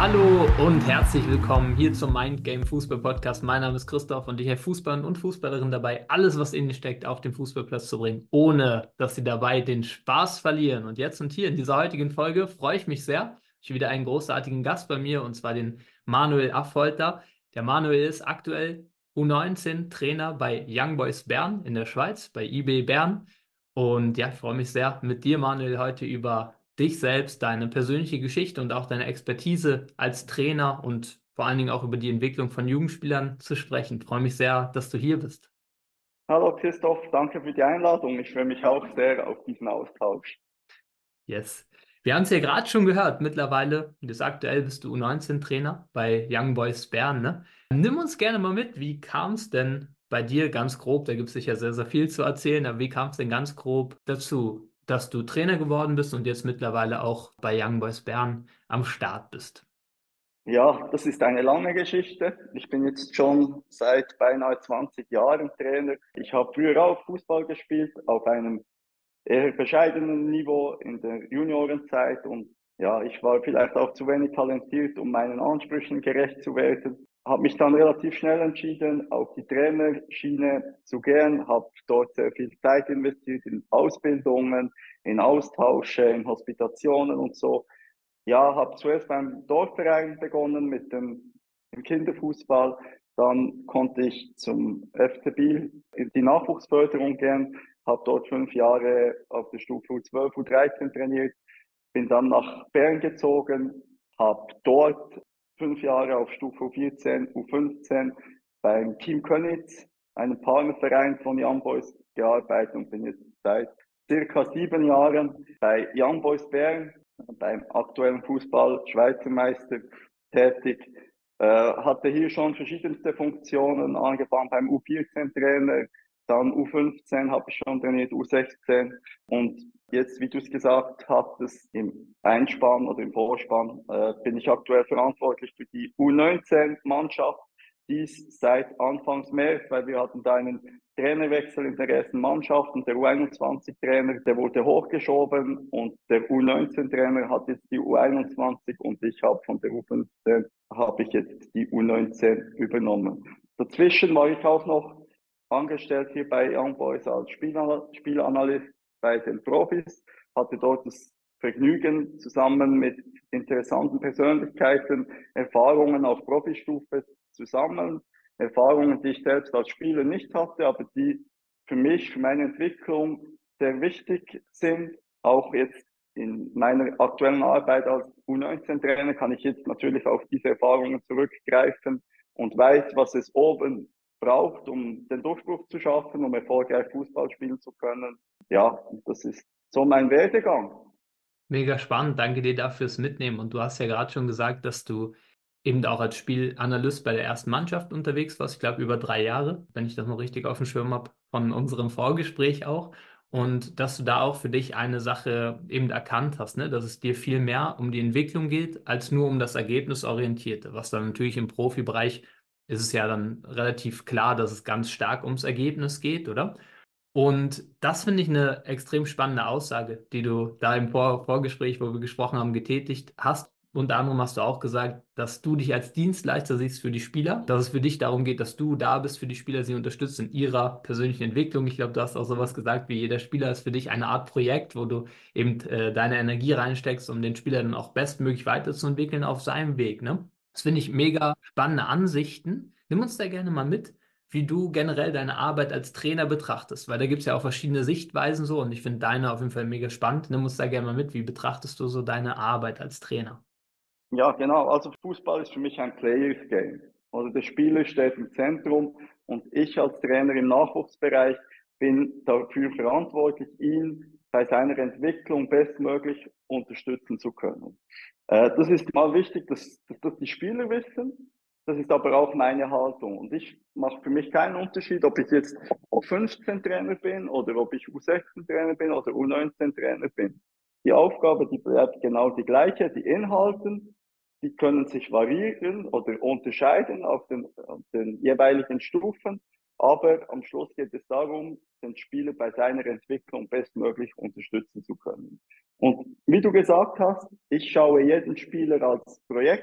Hallo und herzlich willkommen hier zum Mind Game Fußball Podcast. Mein Name ist Christoph und ich helfe Fußballern und Fußballerinnen dabei, alles, was in ihnen steckt, auf den Fußballplatz zu bringen, ohne dass sie dabei den Spaß verlieren. Und jetzt und hier in dieser heutigen Folge freue ich mich sehr. Ich habe wieder einen großartigen Gast bei mir und zwar den Manuel Affolter. Der Manuel ist aktuell U19-Trainer bei Young Boys Bern in der Schweiz, bei IB Bern. Und ja, ich freue mich sehr, mit dir, Manuel, heute über dich selbst, deine persönliche Geschichte und auch deine Expertise als Trainer und vor allen Dingen auch über die Entwicklung von Jugendspielern zu sprechen. Ich freue mich sehr, dass du hier bist. Hallo Christoph, danke für die Einladung. Ich freue mich auch sehr auf diesen Austausch. Yes. Wir haben es ja gerade schon gehört. Mittlerweile, bis aktuell bist du U19-Trainer bei Young Boys Bern, ne? Nimm uns gerne mal mit. Wie kam es denn bei dir ganz grob? Da gibt es sicher sehr, sehr viel zu erzählen, aber wie kam es denn ganz grob dazu, dass du Trainer geworden bist und jetzt mittlerweile auch bei Young Boys Bern am Start bist? Ja, das ist eine lange Geschichte. Ich bin jetzt schon seit beinahe 20 Jahren Trainer. Ich habe früher auch Fußball gespielt, auf einem eher bescheidenen Niveau in der Juniorenzeit und ja, ich war vielleicht auch zu wenig talentiert, um meinen Ansprüchen gerecht zu werden. Habe mich dann relativ schnell entschieden, auf die Trainerschiene zu gehen, habe dort sehr viel Zeit investiert in Ausbildungen, in Austausche, in Hospitationen und so. Ja, habe zuerst beim Dorfverein begonnen mit dem Kinderfußball. Dann konnte ich zum FC Biel in die Nachwuchsförderung gehen, habe dort 5 Jahre auf der Stufe U12, U13 trainiert, bin dann nach Bern gezogen, habe dort 5 Jahre auf Stufe U14, U15 beim Team Köniz, einem Partnerverein von Young Boys, gearbeitet und bin jetzt seit circa 7 Jahren bei Young Boys Bern, beim aktuellen Fußball Schweizer Meister tätig. Hatte hier schon verschiedenste Funktionen, angefangen beim U14-Trainer, dann U15 habe ich schon trainiert, U16 und jetzt, wie du es gesagt hattest, im Einspann oder im Vorspann bin ich aktuell verantwortlich für die U19-Mannschaft. Dies seit Anfangs März, weil wir hatten da einen Trainerwechsel in der ersten Mannschaft und der U21-Trainer, der wurde hochgeschoben und der U19-Trainer hat jetzt die U21 und ich habe von der U15 habe ich jetzt die U19 übernommen. Dazwischen war ich auch noch angestellt hier bei Young Boys als Spielanalyst bei den Profis, hatte dort das Vergnügen, zusammen mit interessanten Persönlichkeiten Erfahrungen auf Profistufe zu sammeln. Erfahrungen, die ich selbst als Spieler nicht hatte, aber die für mich, für meine Entwicklung sehr wichtig sind. Auch jetzt in meiner aktuellen Arbeit als U19-Trainer kann ich jetzt natürlich auf diese Erfahrungen zurückgreifen und weiß, was es oben braucht, um den Durchbruch zu schaffen, um erfolgreich Fußball spielen zu können. Ja, das ist so mein Werdegang. Mega spannend, danke dir dafür fürs Mitnehmen. Und du hast ja gerade schon gesagt, dass du eben auch als Spielanalyst bei der ersten Mannschaft unterwegs warst. Ich glaube, über 3 Jahre, wenn ich das noch richtig auf dem Schirm habe, von unserem Vorgespräch auch. Und dass du da auch für dich eine Sache eben erkannt hast, ne? Dass es dir viel mehr um die Entwicklung geht, als nur um das Ergebnisorientierte. Was dann natürlich im Profibereich ist es ja dann relativ klar, dass es ganz stark ums Ergebnis geht, oder? Und das finde ich eine extrem spannende Aussage, die du da im Vorgespräch, wo wir gesprochen haben, getätigt hast. Unter anderem hast du auch gesagt, dass du dich als Dienstleister siehst für die Spieler, dass es für dich darum geht, dass du da bist für die Spieler, sie unterstützt in ihrer persönlichen Entwicklung. Ich glaube, du hast auch sowas gesagt, wie jeder Spieler ist für dich eine Art Projekt, wo du eben deine Energie reinsteckst, um den Spieler dann auch bestmöglich weiterzuentwickeln auf seinem Weg, ne? Das finde ich mega spannende Ansichten. Nimm uns da gerne mal mit, wie du generell deine Arbeit als Trainer betrachtest, weil da gibt es ja auch verschiedene Sichtweisen so und ich finde deine auf jeden Fall mega spannend. Nimm uns da gerne mal mit, wie betrachtest du so deine Arbeit als Trainer? Ja, genau. Also Fußball ist für mich ein Players Game. Also der Spieler steht im Zentrum und ich als Trainer im Nachwuchsbereich bin dafür verantwortlich, ihn bei seiner Entwicklung bestmöglich unterstützen zu können. Das ist mal wichtig, dass das die Spieler wissen. Das ist aber auch meine Haltung. Und ich mache für mich keinen Unterschied, ob ich jetzt U15 Trainer bin oder ob ich U16 Trainer bin oder U19 Trainer bin. Die Aufgabe, die bleibt genau die gleiche. Die Inhalten, die können sich variieren oder unterscheiden auf den jeweiligen Stufen. Aber am Schluss geht es darum, den Spieler bei seiner Entwicklung bestmöglich unterstützen zu können. Und wie du gesagt hast, ich schaue jeden Spieler als Projekt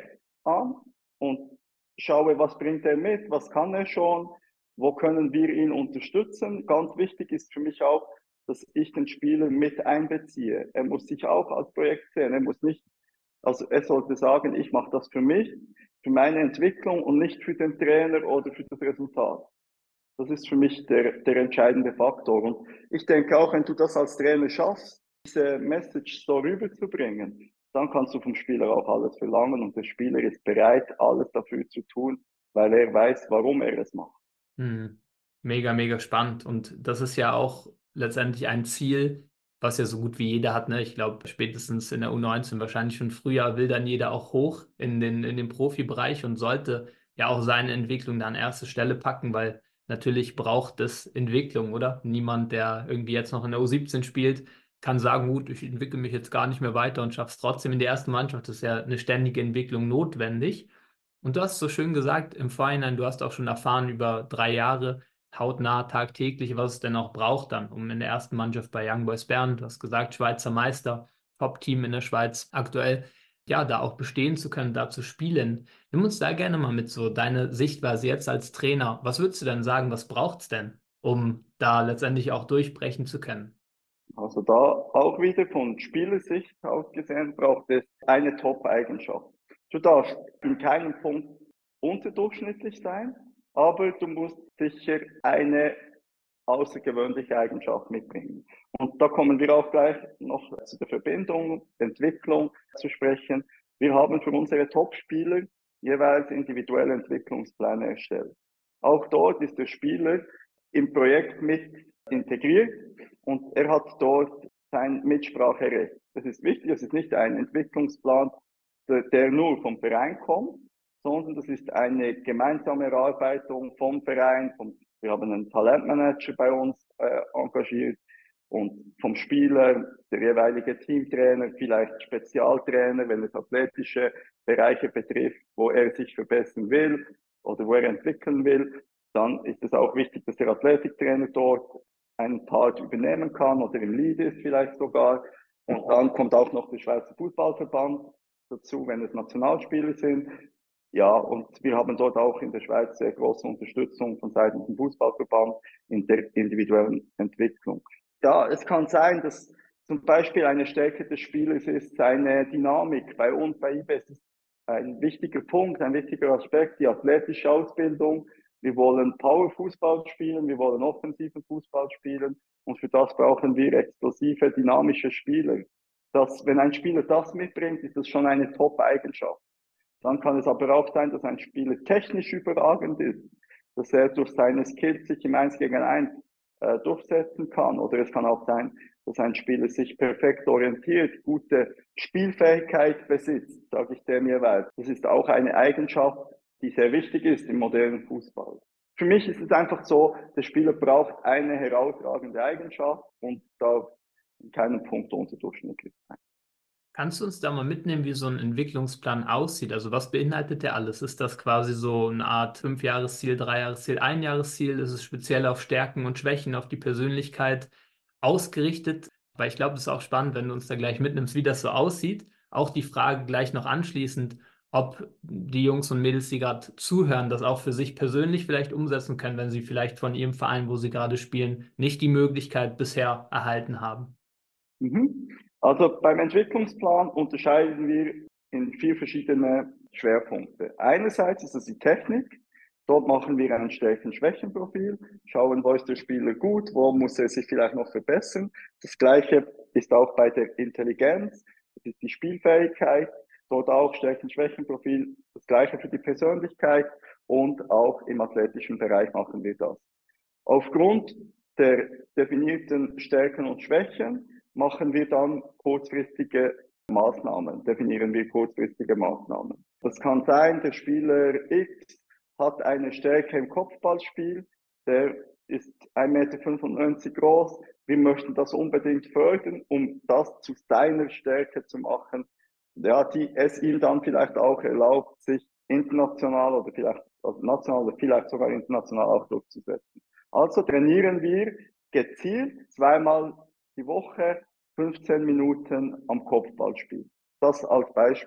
an und schaue, was bringt er mit, was kann er schon, wo können wir ihn unterstützen. Ganz wichtig ist für mich auch, dass ich den Spieler mit einbeziehe. Er muss sich auch als Projekt sehen. Er muss nicht, also er sollte sagen, ich mache das für mich, für meine Entwicklung und nicht für den Trainer oder für das Resultat. Das ist für mich der entscheidende Faktor. Und ich denke auch, wenn du das als Trainer schaffst, diese Message so rüberzubringen, dann kannst du vom Spieler auch alles verlangen und der Spieler ist bereit, alles dafür zu tun, weil er weiß, warum er es macht. Hm. Mega, mega spannend. Und das ist ja auch letztendlich ein Ziel, was ja so gut wie jeder hat. Ne? Ich glaube, spätestens in der U19, wahrscheinlich schon früher, will dann jeder auch hoch in den Profibereich und sollte ja auch seine Entwicklung da an erste Stelle packen, weil natürlich braucht es Entwicklung, oder? Niemand, der irgendwie jetzt noch in der U17 spielt, kann sagen, gut, ich entwickle mich jetzt gar nicht mehr weiter und schaffe es trotzdem in der ersten Mannschaft. Das ist ja eine ständige Entwicklung notwendig. Und du hast so schön gesagt im Vorhinein, du hast auch schon erfahren über 3 Jahre, hautnah, tagtäglich, was es denn auch braucht dann, um in der ersten Mannschaft bei Young Boys Bern, du hast gesagt, Schweizer Meister, Top-Team in der Schweiz aktuell, ja, da auch bestehen zu können, da zu spielen. Nimm uns da gerne mal mit so deine Sichtweise jetzt als Trainer. Was würdest du denn sagen, was braucht es denn, um da letztendlich auch durchbrechen zu können? Also da auch wieder von Spielersicht aus gesehen braucht es eine Top-Eigenschaft. Du darfst in keinem Punkt unterdurchschnittlich sein, aber du musst sicher eine außergewöhnliche Eigenschaft mitbringen. Und da kommen wir auch gleich noch zu der Verbindung, Entwicklung zu sprechen. Wir haben für unsere Top-Spieler jeweils individuelle Entwicklungspläne erstellt. Auch dort ist der Spieler im Projekt mit integriert und er hat dort sein Mitspracherecht. Das ist wichtig, das ist nicht ein Entwicklungsplan, der nur vom Verein kommt, sondern das ist eine gemeinsame Erarbeitung vom Verein, wir haben einen Talentmanager bei uns engagiert und vom Spieler, der jeweilige Teamtrainer, vielleicht Spezialtrainer, wenn es athletische Bereiche betrifft, wo er sich verbessern will oder wo er entwickeln will. Dann ist es auch wichtig, dass der Athletiktrainer dort einen Part übernehmen kann oder im Lead ist vielleicht sogar. Und dann kommt auch noch der Schweizer Fußballverband dazu, wenn es Nationalspiele sind. Ja, und wir haben dort auch in der Schweiz sehr große Unterstützung von Seiten des Fußballverband in der individuellen Entwicklung. Ja, es kann sein, dass zum Beispiel eine Stärke des Spielers ist seine Dynamik. Bei uns, bei IBES ist ein wichtiger Punkt, ein wichtiger Aspekt, die athletische Ausbildung. Wir wollen Power-Fußball spielen, wir wollen offensiven Fußball spielen und für das brauchen wir explosive, dynamische Spieler. Wenn ein Spieler das mitbringt, ist das schon eine Top-Eigenschaft. Dann kann es aber auch sein, dass ein Spieler technisch überragend ist, dass er durch seine Skills sich im 1 gegen 1 durchsetzen kann. Oder es kann auch sein, dass ein Spieler sich perfekt orientiert, gute Spielfähigkeit besitzt, sage ich dem jeweils. Das ist auch eine Eigenschaft, die sehr wichtig ist im modernen Fußball. Für mich ist es einfach so, der Spieler braucht eine herausragende Eigenschaft und darf in keinem Punkt unterdurchschnittlich sein. Kannst du uns da mal mitnehmen, wie so ein Entwicklungsplan aussieht? Also was beinhaltet der alles? Ist das quasi so eine Art Fünfjahresziel, Dreijahresziel, Einjahresziel? Ist es speziell auf Stärken und Schwächen, auf die Persönlichkeit ausgerichtet? Weil ich glaube, es ist auch spannend, wenn du uns da gleich mitnimmst, wie das so aussieht. Auch die Frage gleich noch anschließend, ob die Jungs und Mädels, die gerade zuhören, das auch für sich persönlich vielleicht umsetzen können, wenn sie vielleicht von ihrem Verein, wo sie gerade spielen, nicht die Möglichkeit bisher erhalten haben. Mhm. Also beim Entwicklungsplan unterscheiden wir in 4 verschiedene Schwerpunkte. Einerseits ist es die Technik. Dort machen wir ein Stärken-Schwächen-Profil, schauen, wo ist der Spieler gut, wo muss er sich vielleicht noch verbessern. Das Gleiche ist auch bei der Intelligenz, das ist die Spielfähigkeit, dort auch Stärken-Schwächen-Profil, das Gleiche für die Persönlichkeit und auch im athletischen Bereich machen wir das. Aufgrund der definierten Stärken und Schwächen machen wir dann kurzfristige Maßnahmen, definieren wir kurzfristige Maßnahmen. Das kann sein, der Spieler X hat eine Stärke im Kopfballspiel, der ist 1,95 Meter groß, wir möchten das unbedingt fördern, um das zu seiner Stärke zu machen, ja, die es ihm dann vielleicht auch erlaubt, sich international oder vielleicht also national oder vielleicht sogar international auch durchzusetzen. Also trainieren wir gezielt zweimal die Woche 15 Minuten am Kopfballspiel. Das als Beispiel.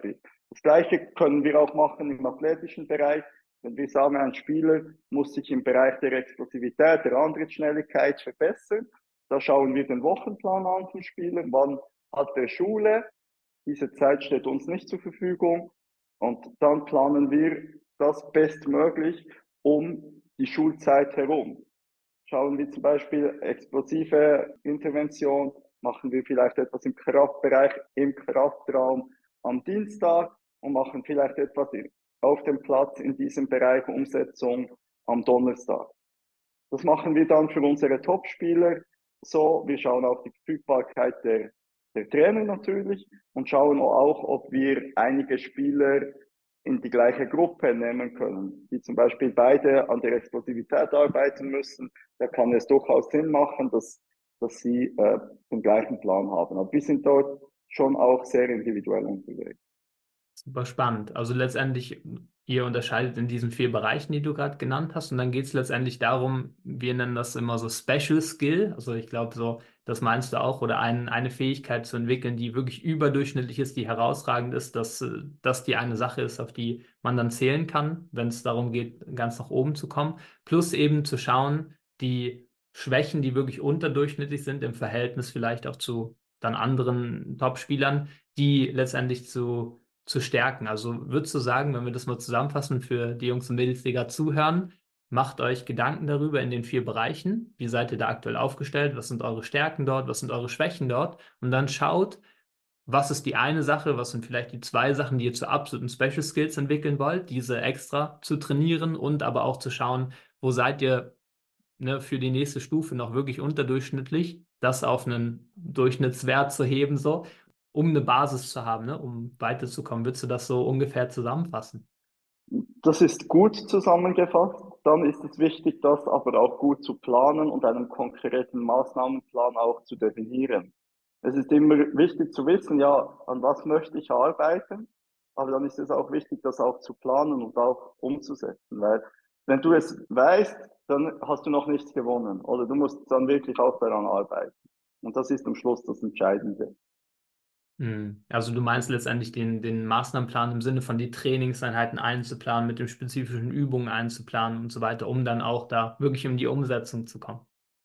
Das Gleiche können wir auch machen im athletischen Bereich. Wenn wir sagen, ein Spieler muss sich im Bereich der Explosivität, der Antrittsschnelligkeit verbessern, da schauen wir den Wochenplan an vom Spieler. Wann hat er Schule? Diese Zeit steht uns nicht zur Verfügung. Und dann planen wir das bestmöglich um die Schulzeit herum. Schauen wir zum Beispiel explosive Intervention, machen wir vielleicht etwas im Kraftbereich, im Kraftraum am Dienstag und machen vielleicht etwas auf dem Platz in diesem Bereich Umsetzung am Donnerstag. Das machen wir dann für unsere Topspieler so. Wir schauen auf die Verfügbarkeit der Trainer natürlich und schauen auch, ob wir einige Spieler in die gleiche Gruppe nehmen können, die zum Beispiel beide an der Explosivität arbeiten müssen. Da kann es durchaus Sinn machen, dass sie den gleichen Plan haben. Aber wir sind dort schon auch sehr individuell unterwegs. Super spannend. Also letztendlich, ihr unterscheidet in diesen 4 Bereichen, die du gerade genannt hast, und dann geht es letztendlich darum, wir nennen das immer so Special Skill. Also ich glaube, so, das meinst du auch, oder eine Fähigkeit zu entwickeln, die wirklich überdurchschnittlich ist, die herausragend ist, dass das die eine Sache ist, auf die man dann zählen kann, wenn es darum geht, ganz nach oben zu kommen. Plus eben zu schauen, die Schwächen, die wirklich unterdurchschnittlich sind, im Verhältnis vielleicht auch zu dann anderen Top-Spielern, die letztendlich zu stärken. Also würdest du sagen, wenn wir das mal zusammenfassen für die Jungs und Mädels, die gerade zuhören, macht euch Gedanken darüber in den 4 Bereichen. Wie seid ihr da aktuell aufgestellt? Was sind eure Stärken dort? Was sind eure Schwächen dort? Und dann schaut, was ist die eine Sache, was sind vielleicht die 2 Sachen, die ihr zu absoluten Special Skills entwickeln wollt, diese extra zu trainieren und aber auch zu schauen, wo seid ihr, ne, für die nächste Stufe noch wirklich unterdurchschnittlich, das auf einen Durchschnittswert zu heben, so, um eine Basis zu haben, ne, um weiterzukommen. Würdest du das so ungefähr zusammenfassen? Das ist gut zusammengefasst. Dann ist es wichtig, das aber auch gut zu planen und einen konkreten Maßnahmenplan auch zu definieren. Es ist immer wichtig zu wissen, ja, an was möchte ich arbeiten, aber dann ist es auch wichtig, das auch zu planen und auch umzusetzen, weil wenn du es weißt, dann hast du noch nichts gewonnen oder du musst dann wirklich auch daran arbeiten. Und das ist am Schluss das Entscheidende. Also du meinst letztendlich den Maßnahmenplan im Sinne von die Trainingseinheiten einzuplanen, mit den spezifischen Übungen einzuplanen und so weiter, um dann auch da wirklich in die Umsetzung zu kommen.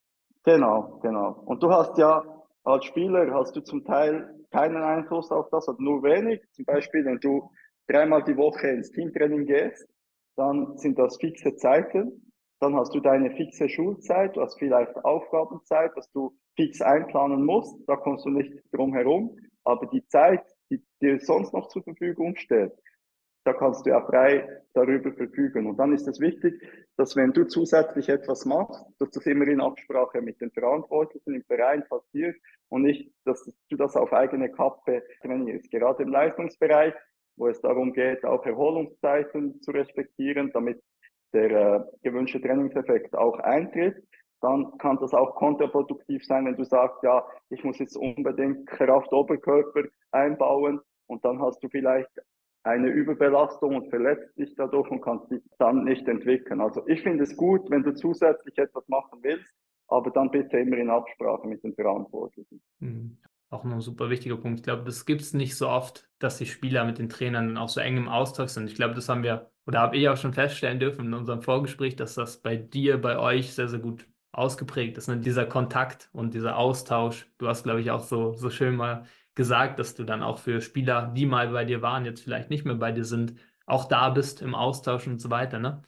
Genau, genau. Und du hast ja als Spieler hast du zum Teil keinen Einfluss auf das, oder nur wenig. Zum Beispiel, wenn du dreimal die Woche ins Teamtraining gehst, dann sind das fixe Zeiten. Dann hast du deine fixe Schulzeit, du hast vielleicht Aufgabenzeit, was du fix einplanen musst. Da kommst du nicht drum herum. Aber die Zeit, die dir sonst noch zur Verfügung steht, da kannst du ja frei darüber verfügen. Und dann ist es wichtig, dass wenn du zusätzlich etwas machst, dass das immer in Absprache mit den Verantwortlichen im Verein passiert und nicht, dass du das auf eigene Kappe trainierst. Gerade im Leistungsbereich, wo es darum geht, auch Erholungszeiten zu respektieren, damit der gewünschte Trainingseffekt auch eintritt, dann kann das auch kontraproduktiv sein, wenn du sagst, ja, ich muss jetzt unbedingt Kraft-Oberkörper einbauen und dann hast du vielleicht eine Überbelastung und verletzt dich dadurch und kannst dich dann nicht entwickeln. Also ich finde es gut, wenn du zusätzlich etwas machen willst, aber dann bitte immer in Absprache mit den Verantwortlichen. Mhm. Auch noch ein super wichtiger Punkt. Ich glaube, das gibt es nicht so oft, dass die Spieler mit den Trainern dann auch so eng im Austausch sind. Ich glaube, das haben wir oder habe ich auch schon feststellen dürfen in unserem Vorgespräch, dass das bei dir, bei euch sehr, sehr gut ausgeprägt ist. Ne? Dieser Kontakt und dieser Austausch. Du hast, glaube ich, auch so schön mal gesagt, dass du dann auch für Spieler, die mal bei dir waren, jetzt vielleicht nicht mehr bei dir sind, auch da bist im Austausch und so weiter, ne?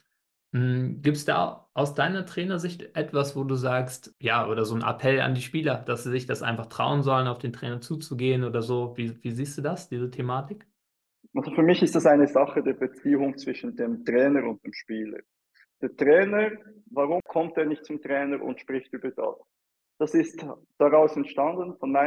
Gibt es da aus deiner Trainersicht etwas, wo du sagst, ja, oder so ein Appell an die Spieler, dass sie sich das einfach trauen sollen, auf den Trainer zuzugehen oder so? Wie siehst du das, diese Thematik? Also für mich ist das eine Sache der Beziehung zwischen dem Trainer und dem Spieler. Der Trainer, warum kommt er nicht zum Trainer und spricht über das? Das ist daraus entstanden, von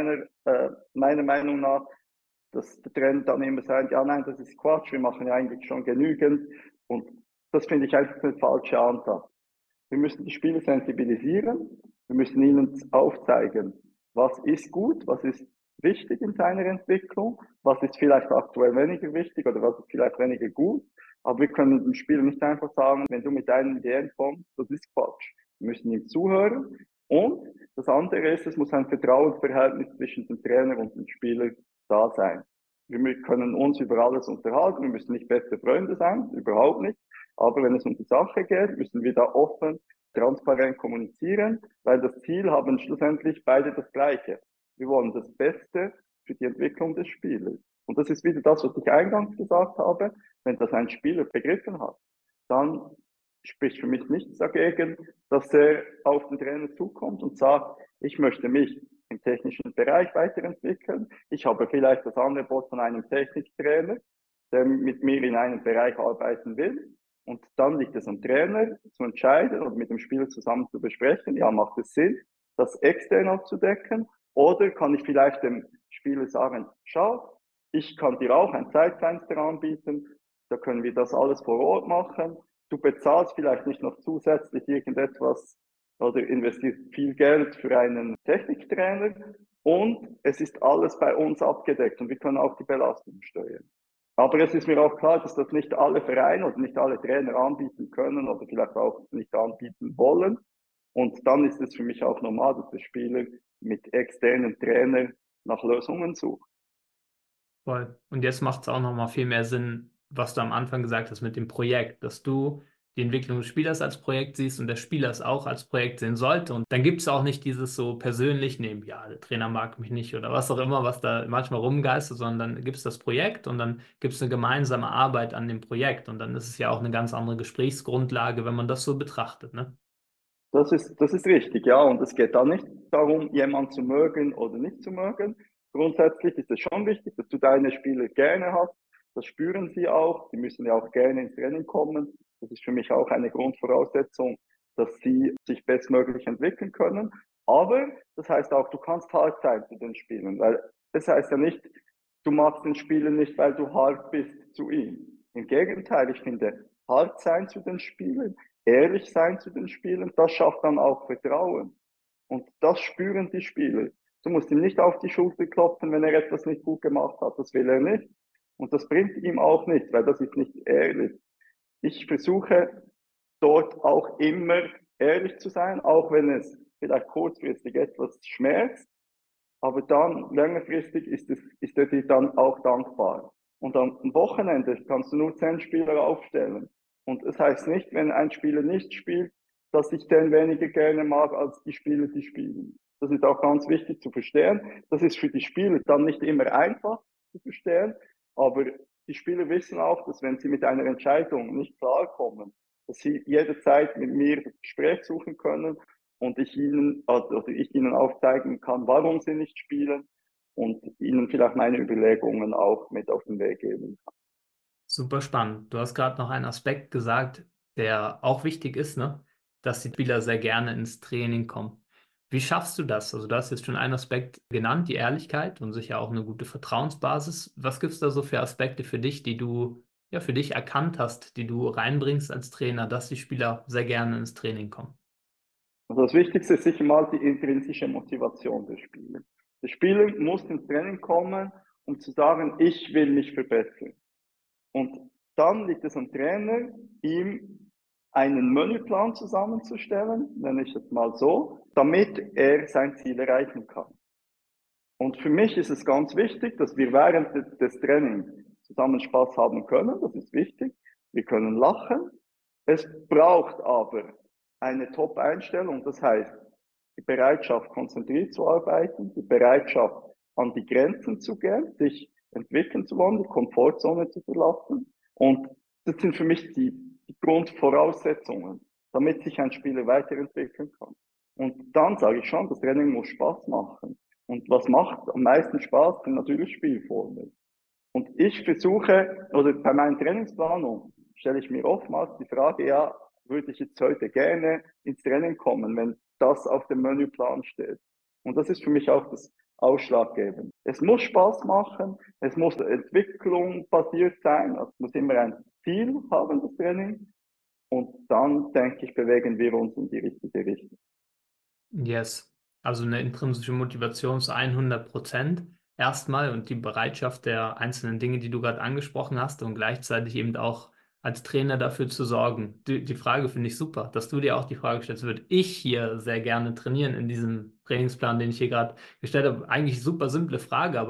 meiner Meinung nach, dass der Trainer dann immer sagt, ja nein, das ist Quatsch, wir machen ja eigentlich schon genügend. Und das finde ich einfach ein falscher Ansatz. Wir müssen die Spieler sensibilisieren, wir müssen ihnen aufzeigen, was ist gut, was ist wichtig in seiner Entwicklung, was ist vielleicht aktuell weniger wichtig oder was ist vielleicht weniger gut. Aber wir können dem Spieler nicht einfach sagen, wenn du mit deinen Ideen kommst, das ist Quatsch. Wir müssen ihm zuhören. Und das andere ist, es muss ein Vertrauensverhältnis zwischen dem Trainer und dem Spieler da sein. Wir können uns über alles unterhalten, wir müssen nicht beste Freunde sein, überhaupt nicht. Aber wenn es um die Sache geht, müssen wir da offen, transparent kommunizieren, weil das Ziel haben schlussendlich beide das Gleiche. Wir wollen das Beste für die Entwicklung des Spielers. Und das ist wieder das, was ich eingangs gesagt habe. Wenn das ein Spieler begriffen hat, dann spricht für mich nichts dagegen, dass er auf den Trainer zukommt und sagt, ich möchte mich im technischen Bereich weiterentwickeln. Ich habe vielleicht das Angebot von einem Techniktrainer, der mit mir in einem Bereich arbeiten will. Und dann liegt es am Trainer zu entscheiden und mit dem Spieler zusammen zu besprechen, ja, macht es Sinn, das extern abzudecken? Oder kann ich vielleicht dem Spieler sagen, schau, ich kann dir auch ein Zeitfenster anbieten, da können wir das alles vor Ort machen. Du bezahlst vielleicht nicht noch zusätzlich irgendetwas oder investierst viel Geld für einen Techniktrainer und es ist alles bei uns abgedeckt und wir können auch die Belastung steuern. Aber es ist mir auch klar, dass das nicht alle Vereine oder nicht alle Trainer anbieten können oder vielleicht auch nicht anbieten wollen. Und dann ist es für mich auch normal, dass der Spieler mit externen Trainern nach Lösungen sucht. Voll. Und jetzt macht es auch nochmal viel mehr Sinn, was du am Anfang gesagt hast mit dem Projekt, dass du die Entwicklung des Spielers als Projekt siehst und der Spieler es auch als Projekt sehen sollte. Und dann gibt es auch nicht dieses so persönlich nehmen, ja, der Trainer mag mich nicht oder was auch immer, was da manchmal rumgeistert, sondern dann gibt es das Projekt und dann gibt es eine gemeinsame Arbeit an dem Projekt. Und dann ist es ja auch eine ganz andere Gesprächsgrundlage, wenn man das so betrachtet, ne? Das ist richtig, ja. Und es geht da nicht darum, jemanden zu mögen oder nicht zu mögen. Grundsätzlich ist es schon wichtig, dass du deine Spieler gerne hast. Das spüren sie auch. Die müssen ja auch gerne ins Training kommen. Das ist für mich auch eine Grundvoraussetzung, dass sie sich bestmöglich entwickeln können. Aber das heißt auch, du kannst hart sein zu den Spielern, weil das heißt ja nicht, du magst den Spieler nicht, weil du hart bist zu ihm. Im Gegenteil, ich finde, hart sein zu den Spielern, ehrlich sein zu den Spielern, das schafft dann auch Vertrauen. Und das spüren die Spieler. Du musst ihm nicht auf die Schulter klopfen, wenn er etwas nicht gut gemacht hat. Das will er nicht. Und das bringt ihm auch nicht, weil das ist nicht ehrlich. Ich versuche dort auch immer ehrlich zu sein, auch wenn es vielleicht kurzfristig etwas schmerzt. Aber dann längerfristig ist er dir dann auch dankbar. Und am Wochenende kannst du nur 10 Spieler aufstellen. Und es heißt nicht, wenn ein Spieler nicht spielt, dass ich den weniger gerne mag als die Spieler, die spielen. Das ist auch ganz wichtig zu verstehen. Das ist für die Spieler dann nicht immer einfach zu verstehen, aber die Spieler wissen auch, dass wenn sie mit einer Entscheidung nicht klarkommen, dass sie jederzeit mit mir das Gespräch suchen können und ich ihnen aufzeigen kann, warum sie nicht spielen und ihnen vielleicht meine Überlegungen auch mit auf den Weg geben kann. Super spannend. Du hast gerade noch einen Aspekt gesagt, der auch wichtig ist, ne? Dass die Spieler sehr gerne ins Training kommen. Wie schaffst du das? Also du hast jetzt schon einen Aspekt genannt, die Ehrlichkeit und sicher auch eine gute Vertrauensbasis. Was gibt es da so für Aspekte für dich, die du ja für dich erkannt hast, die du reinbringst als Trainer, dass die Spieler sehr gerne ins Training kommen? Also das Wichtigste ist sicher mal die intrinsische Motivation des Spielers. Der Spieler muss ins Training kommen, um zu sagen, ich will mich verbessern. Und dann liegt es am Trainer, ihm einen Menüplan zusammenzustellen, nenne ich es mal so, damit er sein Ziel erreichen kann. Und für mich ist es ganz wichtig, dass wir während des Trainings zusammen Spaß haben können. Das ist wichtig. Wir können lachen. Es braucht aber eine Top-Einstellung. Das heißt, die Bereitschaft, konzentriert zu arbeiten, die Bereitschaft, an die Grenzen zu gehen, sich entwickeln zu wollen, die Komfortzone zu verlassen. Und das sind für mich die Grundvoraussetzungen, damit sich ein Spieler weiterentwickeln kann. Und dann sage ich schon, das Training muss Spaß machen. Und was macht am meisten Spaß, sind natürlich Spielformen. Und ich versuche, oder bei meinen Trainingsplanungen stelle ich mir oftmals die Frage, ja, würde ich jetzt heute gerne ins Training kommen, wenn das auf dem Menüplan steht. Und das ist für mich auch das Ausschlaggebende. Es muss Spaß machen, es muss Entwicklung basiert sein, es muss immer ein Ziel haben, das Training. Und dann, denke ich, bewegen wir uns in die richtige Richtung. Yes. Also eine intrinsische Motivation zu 100% erstmal und die Bereitschaft der einzelnen Dinge, die du gerade angesprochen hast und gleichzeitig eben auch als Trainer dafür zu sorgen. Die Frage finde ich super, dass du dir auch die Frage stellst, würde ich hier sehr gerne trainieren in diesem Trainingsplan, den ich hier gerade gestellt habe? Eigentlich super simple Frage, aber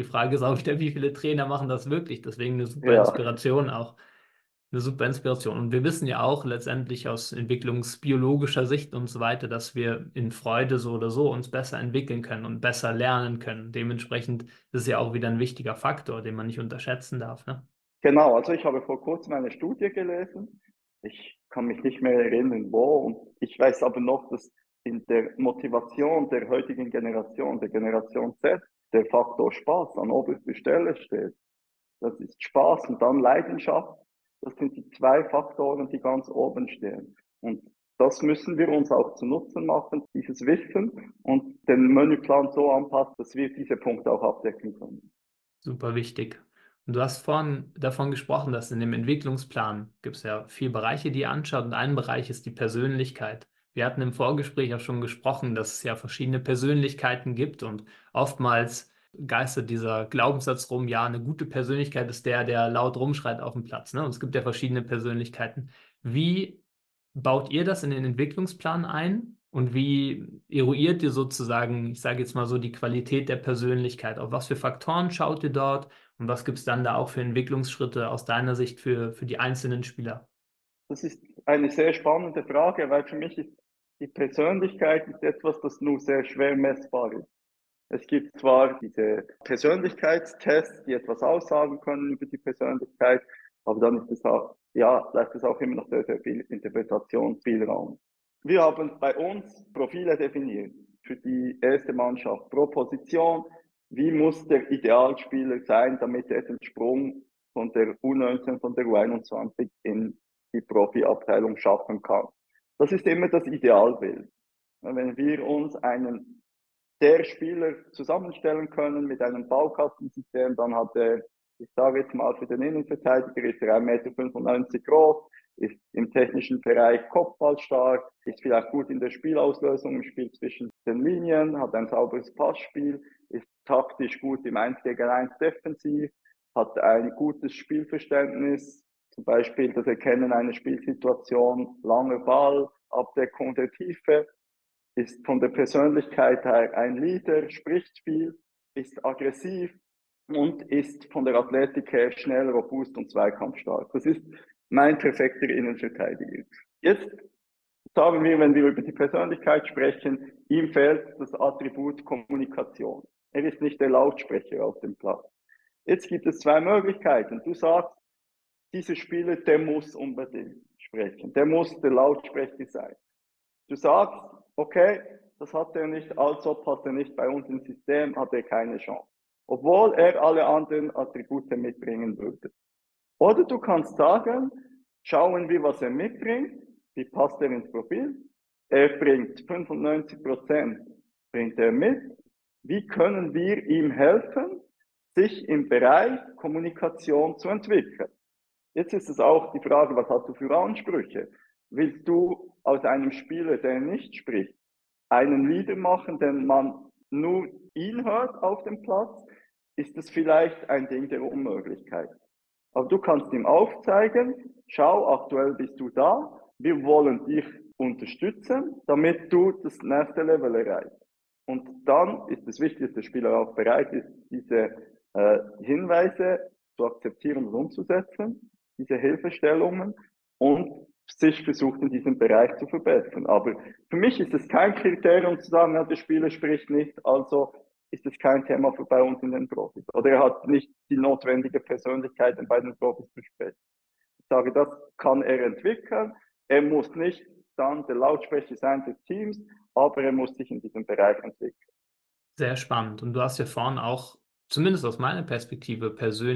Die Frage ist auch wieder, wie viele Trainer machen das wirklich? Deswegen eine super Ja, Inspiration auch. Eine super Inspiration. Und wir wissen ja auch letztendlich aus entwicklungsbiologischer Sicht und so weiter, dass wir in Freude so oder so uns besser entwickeln können und besser lernen können. Dementsprechend ist es ja auch wieder ein wichtiger Faktor, den man nicht unterschätzen darf, ne? genau. Also ich habe vor kurzem eine Studie gelesen. Ich kann mich nicht mehr erinnern, wo. Und ich weiß aber noch, dass in der Motivation der heutigen Generation, der Generation Z, der Faktor Spaß an oberster Stelle steht. Das ist Spaß und dann Leidenschaft. Das sind die zwei Faktoren, die ganz oben stehen. Und das müssen wir uns auch zu Nutzen machen, dieses Wissen und den Menüplan so anpassen, dass wir diese Punkte auch abdecken können. Super wichtig. Und du hast vorhin davon gesprochen, dass in dem Entwicklungsplan gibt es ja vier Bereiche, die ihr anschaut, und ein Bereich ist die Persönlichkeit. Wir hatten im Vorgespräch auch schon gesprochen, dass es ja verschiedene Persönlichkeiten gibt und oftmals geistert dieser Glaubenssatz rum, ja, eine gute Persönlichkeit ist der, der laut rumschreit auf dem Platz, ne? Und es gibt ja verschiedene Persönlichkeiten. Wie baut ihr das in den Entwicklungsplan ein? Und wie eruiert ihr sozusagen, ich sage jetzt mal so, die Qualität der Persönlichkeit? Auf was für Faktoren schaut ihr dort? Und was gibt es dann da auch für Entwicklungsschritte aus deiner Sicht für die einzelnen Spieler? Das ist eine sehr spannende Frage, weil für mich ist die Persönlichkeit ist etwas, das nur sehr schwer messbar ist. Es gibt zwar diese Persönlichkeitstests, die etwas aussagen können über die Persönlichkeit, aber dann ist es auch, ja, bleibt es auch immer noch sehr, sehr viel Interpretationsspielraum. Wir haben bei uns Profile definiert für die erste Mannschaft pro Position. Wie muss der Idealspieler sein, damit er den Sprung von der U19, von der U21 in die Profiabteilung schaffen kann? Das ist immer das Idealbild. Wenn wir uns einen der Spieler zusammenstellen können mit einem Baukastensystem, dann hat er, ich sage jetzt mal für den Innenverteidiger, ist er 1,95 Meter groß, ist im technischen Bereich kopfballstark, ist vielleicht gut in der Spielauslösung, im Spiel zwischen den Linien, hat ein sauberes Passspiel, ist taktisch gut im 1 gegen 1 defensiv, hat ein gutes Spielverständnis, zum Beispiel das Erkennen einer Spielsituation, langer Ball, Abdeckung der Tiefe, ist von der Persönlichkeit her ein Leader, spricht viel, ist aggressiv und ist von der Athletik her schnell, robust und zweikampfstark. Das ist mein perfekter Innenverteidiger. Jetzt sagen wir, wenn wir über die Persönlichkeit sprechen, ihm fehlt das Attribut Kommunikation. Er ist nicht der Lautsprecher auf dem Platz. Jetzt gibt es zwei Möglichkeiten. Du sagst, dieser Spieler, der muss unbedingt sprechen. Der muss der Lautsprecher sein. Du sagst, okay, das hat er nicht, also passt er nicht bei uns ins System, hat er keine Chance. Obwohl er alle anderen Attribute mitbringen würde. Oder du kannst sagen, schauen wir, was er mitbringt, wie passt er ins Profil. Er bringt 95% bringt er mit. Wie können wir ihm helfen, sich im Bereich Kommunikation zu entwickeln? Jetzt ist es auch die Frage, was hast du für Ansprüche? Willst du aus einem Spieler, der nicht spricht, einen Leader machen, den man nur ihn hört auf dem Platz? Ist das vielleicht ein Ding der Unmöglichkeit? Aber du kannst ihm aufzeigen, schau, aktuell bist du da, wir wollen dich unterstützen, damit du das nächste Level erreichst. Und dann ist es wichtig, dass der Spieler auch bereit ist, diese Hinweise zu akzeptieren und umzusetzen, diese Hilfestellungen und sich versucht in diesem Bereich zu verbessern. Aber für mich ist es kein Kriterium zu sagen, ja, der Spieler spricht nicht, also ist es kein Thema für bei uns in den Profis. Oder er hat nicht die notwendige Persönlichkeit, um bei den Profis zu sprechen. Ich sage, das kann er entwickeln. Er muss nicht dann der Lautsprecher sein des Teams, aber er muss sich in diesem Bereich entwickeln. Sehr spannend. Und du hast ja vorhin auch, zumindest aus meiner Perspektive,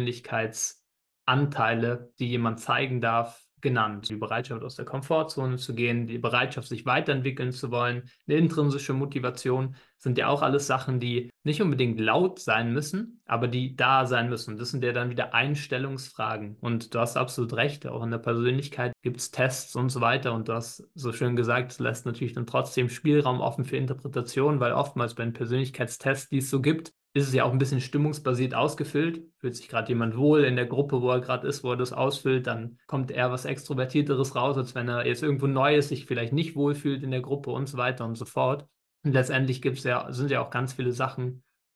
Persönlichkeitsanteile, die jemand zeigen darf, genannt. Die Bereitschaft, aus der Komfortzone zu gehen, die Bereitschaft, sich weiterentwickeln zu wollen, eine intrinsische Motivation, sind ja auch alles Sachen, die nicht unbedingt laut sein müssen, aber die da sein müssen. Das sind ja dann wieder Einstellungsfragen. Und du hast absolut recht, auch in der Persönlichkeit gibt es Tests und so weiter. Und du hast so schön gesagt, es lässt natürlich dann trotzdem Spielraum offen für Interpretation, weil oftmals bei den Persönlichkeitstests, die es so gibt, ist es ja auch ein bisschen stimmungsbasiert ausgefüllt. Fühlt sich gerade jemand wohl in der Gruppe, wo er gerade ist, wo er das ausfüllt, dann kommt eher was Extrovertierteres raus, als wenn er jetzt irgendwo neu ist, sich vielleicht nicht wohlfühlt in der Gruppe und so weiter und so fort. Und letztendlich sind ja auch ganz viele Sachen,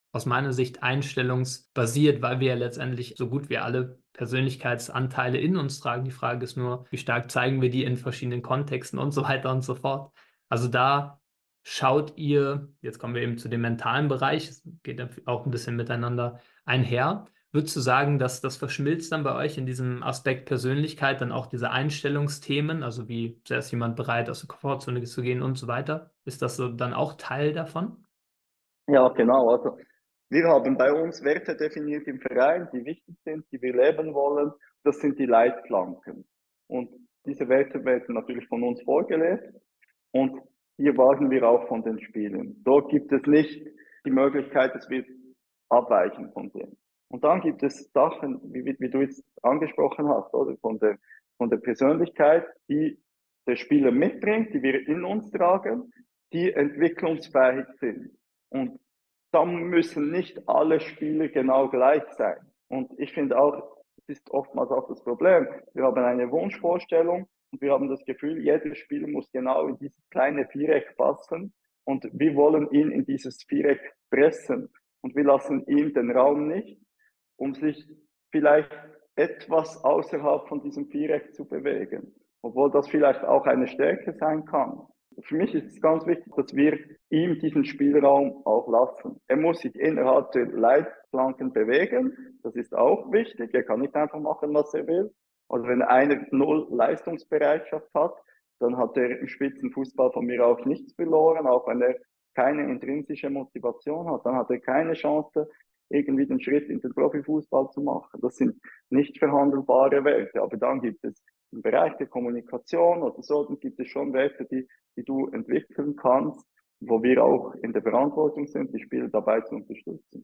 aus meiner Sicht einstellungsbasiert, weil wir ja letztendlich so gut wie alle Persönlichkeitsanteile in uns tragen. Die Frage ist nur, wie stark zeigen wir die in verschiedenen Kontexten und so weiter und so fort. Also da schaut ihr, jetzt kommen wir eben zu dem mentalen Bereich, es geht ja auch ein bisschen miteinander einher. Würdest du sagen, dass das verschmilzt dann bei euch in diesem Aspekt Persönlichkeit, dann auch diese Einstellungsthemen, also wie sehr ist jemand bereit, aus der Komfortzone zu gehen und so weiter? Ist das so dann auch Teil davon? Ja, genau. Also wir haben bei uns Werte definiert im Verein, die wichtig sind, die wir leben wollen. Das sind die Leitplanken. Und diese Werte werden natürlich von uns vorgelebt und hier warten wir auch von den Spielen. Dort gibt es nicht die Möglichkeit, dass wir abweichen von dem. Und dann gibt es Sachen, wie du jetzt angesprochen hast, oder von der Persönlichkeit, die der Spieler mitbringt, die wir in uns tragen, die entwicklungsfähig sind. Und dann müssen nicht alle Spiele genau gleich sein. Und ich finde auch, das ist oftmals auch das Problem. Wir haben eine Wunschvorstellung und wir haben das Gefühl, jeder Spieler muss genau in dieses kleine Viereck passen und wir wollen ihn in dieses Viereck pressen und wir lassen ihm den Raum nicht, um sich vielleicht etwas außerhalb von diesem Viereck zu bewegen, obwohl das vielleicht auch eine Stärke sein kann. Für mich ist es ganz wichtig, dass wir ihm diesen Spielraum auch lassen. Er muss sich innerhalb der Leitplanken bewegen, das ist auch wichtig. Er kann nicht einfach machen, was er will. Also wenn einer null Leistungsbereitschaft hat, dann hat er im Spitzenfußball von mir auch nichts verloren, auch wenn er keine intrinsische Motivation hat, dann hat er keine Chance, irgendwie den Schritt in den Profifußball zu machen. Das sind nicht verhandelbare Werte. Aber dann gibt es im Bereich der Kommunikation oder so, dann gibt es schon Werte, die du entwickeln kannst, wo wir auch in der Verantwortung sind, die Spieler dabei zu unterstützen.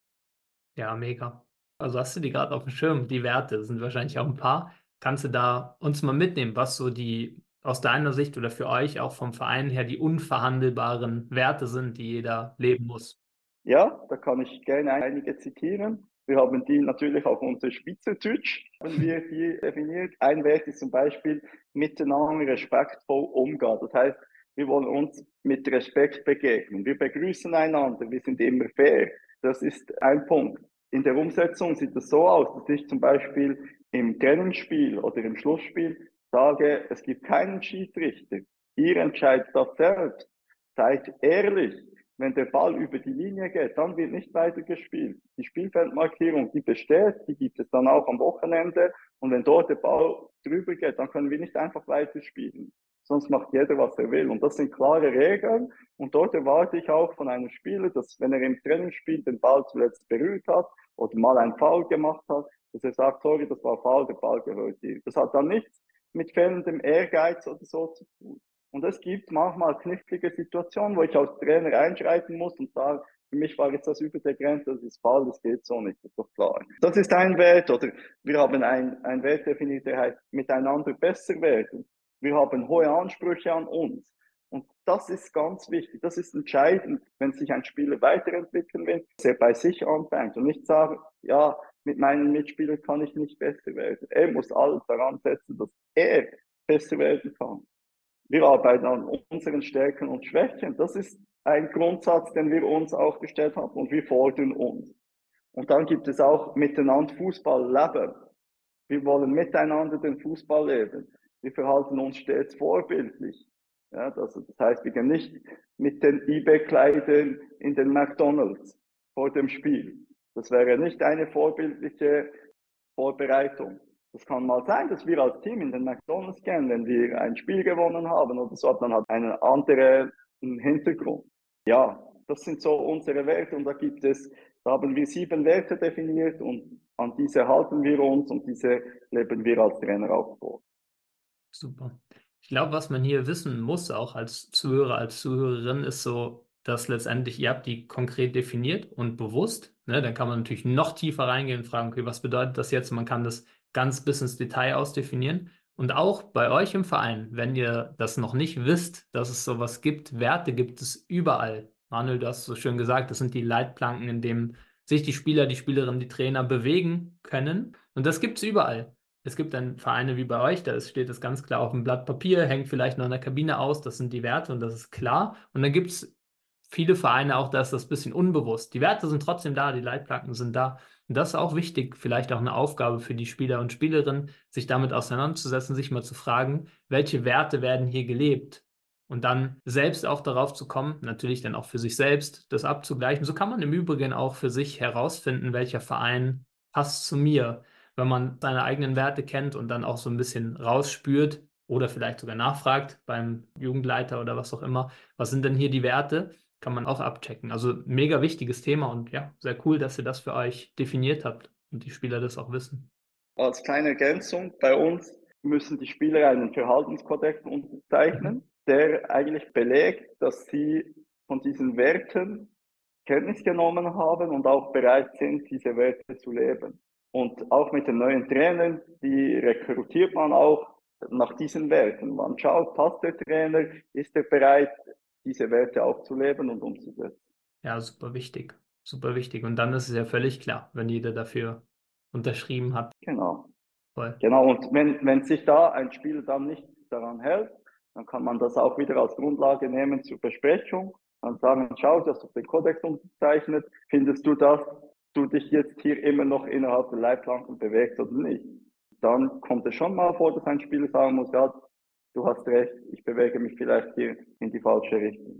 Ja, mega. Also hast du die gerade auf dem Schirm, die Werte, sind wahrscheinlich auch ein paar. Kannst du da uns mal mitnehmen, was so die aus deiner Sicht oder für euch auch vom Verein her die unverhandelbaren Werte sind, die jeder leben muss? Ja, da kann ich gerne einige zitieren. Wir haben die natürlich auf unser Schweizerdeutsch, haben wir die definiert. Ein Wert ist zum Beispiel miteinander respektvoll umgehen. Das heißt, wir wollen uns mit Respekt begegnen. Wir begrüßen einander, wir sind immer fair. Das ist ein Punkt. In der Umsetzung sieht es so aus, dass ich zum Beispiel im Trainingsspiel oder im Schlussspiel sage, es gibt keinen Schiedsrichter. Ihr entscheidet das selbst. Seid ehrlich. Wenn der Ball über die Linie geht, dann wird nicht weiter gespielt. Die Spielfeldmarkierung, die besteht, die gibt es dann auch am Wochenende. Und wenn dort der Ball drüber geht, dann können wir nicht einfach weiterspielen. Sonst macht jeder, was er will. Und das sind klare Regeln. Und dort erwarte ich auch von einem Spieler, dass wenn er im Trainingsspiel den Ball zuletzt berührt hat oder mal einen Foul gemacht hat, dass er sagt, sorry, das war Foul, der Ball gehört dir. Das hat dann nichts mit fehlendem Ehrgeiz oder so zu tun. Und es gibt manchmal knifflige Situationen, wo ich als Trainer einschreiten muss und sage, für mich war jetzt das über der Grenze, das ist Fall, das geht so nicht, das ist doch klar. Das ist ein Wert, oder wir haben ein Wert definiert, der heißt miteinander besser werden. Wir haben hohe Ansprüche an uns. Und das ist ganz wichtig, das ist entscheidend, wenn sich ein Spieler weiterentwickeln will, dass er bei sich anfängt und nicht sagen, ja, mit meinen Mitspielern kann ich nicht besser werden. Er muss alles daran setzen, dass er besser werden kann. Wir arbeiten an unseren Stärken und Schwächen. Das ist ein Grundsatz, den wir uns aufgestellt haben und wir fordern uns. Und dann gibt es auch miteinander Fußball leben. Wir wollen miteinander den Fußball leben. Wir verhalten uns stets vorbildlich. Ja, das heißt, wir gehen nicht mit den eBay-Kleidern in den McDonald's vor dem Spiel. Das wäre nicht eine vorbildliche Vorbereitung. Das kann mal sein, dass wir als Team in den McDonald's gehen, wenn wir ein Spiel gewonnen haben oder so, dann hat einen anderen Hintergrund. Ja, das sind so unsere Werte und da haben wir 7 Werte definiert und an diese halten wir uns und diese leben wir als Trainer auch vor. Super. Ich glaube, was man hier wissen muss, auch als Zuhörer, als Zuhörerin, ist so, dass letztendlich ihr habt die konkret definiert und bewusst. Ne? Dann kann man natürlich noch tiefer reingehen und fragen, okay, was bedeutet das jetzt? Man kann das ganz bis ins Detail ausdefinieren. Und auch bei euch im Verein, wenn ihr das noch nicht wisst, dass es sowas gibt, Werte gibt es überall. Manuel, du hast so schön gesagt, das sind die Leitplanken, in denen sich die Spieler, die Spielerinnen, die Trainer bewegen können. Und das gibt es überall. Es gibt dann Vereine wie bei euch, steht das ganz klar auf dem Blatt Papier, hängt vielleicht noch in der Kabine aus, das sind die Werte und das ist klar. Und dann gibt es viele Vereine auch, da ist das ein bisschen unbewusst. Die Werte sind trotzdem da, die Leitplanken sind da. Und das ist auch wichtig, vielleicht auch eine Aufgabe für die Spieler und Spielerinnen, sich damit auseinanderzusetzen, sich mal zu fragen, welche Werte werden hier gelebt? Und dann selbst auch darauf zu kommen, natürlich dann auch für sich selbst, das abzugleichen. So kann man im Übrigen auch für sich herausfinden, welcher Verein passt zu mir, wenn man seine eigenen Werte kennt und dann auch so ein bisschen rausspürt oder vielleicht sogar nachfragt beim Jugendleiter oder was auch immer, was sind denn hier die Werte? Kann man auch abchecken. Also mega wichtiges Thema und ja, sehr cool, dass ihr das für euch definiert habt und die Spieler das auch wissen. Als kleine Ergänzung, bei uns müssen die Spieler einen Verhaltenskodex Mhm. unterzeichnen, der eigentlich belegt, dass sie von diesen Werten Kenntnis genommen haben und auch bereit sind, diese Werte zu leben. Und auch mit den neuen Trainern, die rekrutiert man auch nach diesen Werten. Man schaut, passt der Trainer, ist er bereit, diese Werte auch zu leben und umzusetzen. Ja, super wichtig. Super wichtig. Und dann ist es ja völlig klar, wenn jeder dafür unterschrieben hat. Genau. Voll. Genau, und wenn sich da ein Spieler dann nicht daran hält, dann kann man das auch wieder als Grundlage nehmen zur Besprechung. Dann sagen, schau, du hast doch den Kodex unterzeichnet. Findest du, dass du dich jetzt hier immer noch innerhalb der Leitplanken bewegst oder nicht? Dann kommt es schon mal vor, dass ein Spieler sagen muss, ja, du hast recht, ich bewege mich vielleicht hier in die falsche Richtung.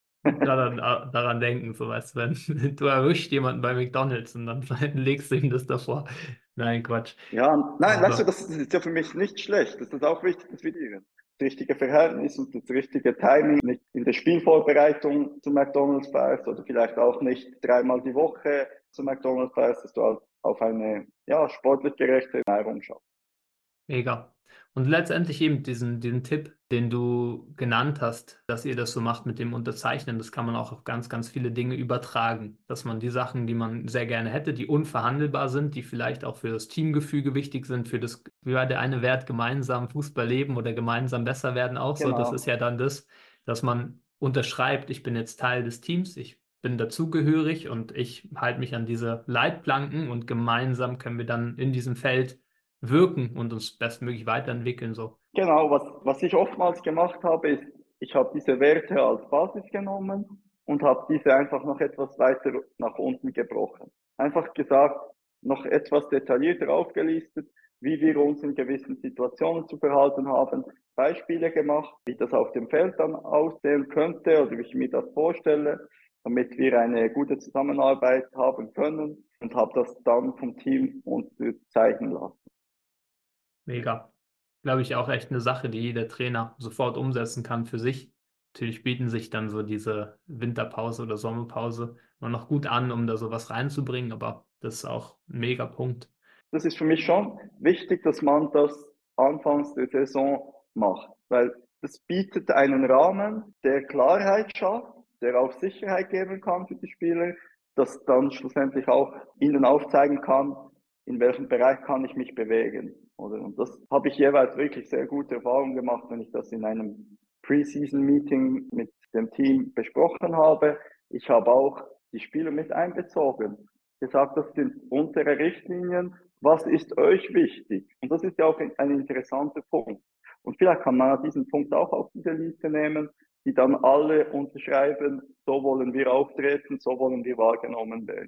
Daran denken, so weißt du, wenn du erwischst jemanden bei McDonald's und dann legst du ihm das davor. Nein, Quatsch. Ja, nein, weißt du, Aber das ist ja für mich nicht schlecht. Das ist auch wichtig, dass wir das richtige Verhältnis und das richtige Timing nicht in der Spielvorbereitung zu McDonald's fährst oder vielleicht auch nicht dreimal die Woche zu McDonald's fährst, dass du halt auf eine ja, sportlich gerechte Ernährung schaust. mega. Und letztendlich eben diesen Tipp, den du genannt hast, dass ihr das so macht mit dem Unterzeichnen, das kann man auch auf ganz, ganz viele Dinge übertragen. Dass man die Sachen, die man sehr gerne hätte, die unverhandelbar sind, die vielleicht auch für das Teamgefüge wichtig sind, für das, wie war der eine Wert, gemeinsam Fußball leben oder gemeinsam besser werden auch so. Das ist Genau. ja dann das, dass man unterschreibt, ich bin jetzt Teil des Teams, ich bin dazugehörig und ich halte mich an diese Leitplanken und gemeinsam können wir dann in diesem Feld wirken und uns bestmöglich weiterentwickeln. So. Genau, was ich oftmals gemacht habe, ist, ich habe diese Werte als Basis genommen und habe diese einfach noch etwas weiter nach unten gebrochen. Einfach gesagt, noch etwas detaillierter aufgelistet, wie wir uns in gewissen Situationen zu verhalten haben, Beispiele gemacht, wie das auf dem Feld dann aussehen könnte oder wie ich mir das vorstelle, damit wir eine gute Zusammenarbeit haben können und habe das dann vom Team unterzeichnen lassen. Mega. Glaube ich auch echt eine Sache, die jeder Trainer sofort umsetzen kann für sich. Natürlich bieten sich dann so diese Winterpause oder Sommerpause nur noch gut an, um da sowas reinzubringen, aber das ist auch ein mega Punkt. Das ist für mich schon wichtig, dass man das anfangs der Saison macht, weil das bietet einen Rahmen, der Klarheit schafft, der auch Sicherheit geben kann für die Spieler, das dann schlussendlich auch ihnen aufzeigen kann, in welchem Bereich kann ich mich bewegen. Oder? Und das habe ich jeweils wirklich sehr gute Erfahrungen gemacht, wenn ich das in einem Preseason-Meeting mit dem Team besprochen habe. Ich habe auch die Spieler mit einbezogen, gesagt, das sind unsere Richtlinien, was ist euch wichtig? Und das ist ja auch ein interessanter Punkt. Und vielleicht kann man diesen Punkt auch auf diese Liste nehmen, die dann alle unterschreiben, so wollen wir auftreten, so wollen wir wahrgenommen werden.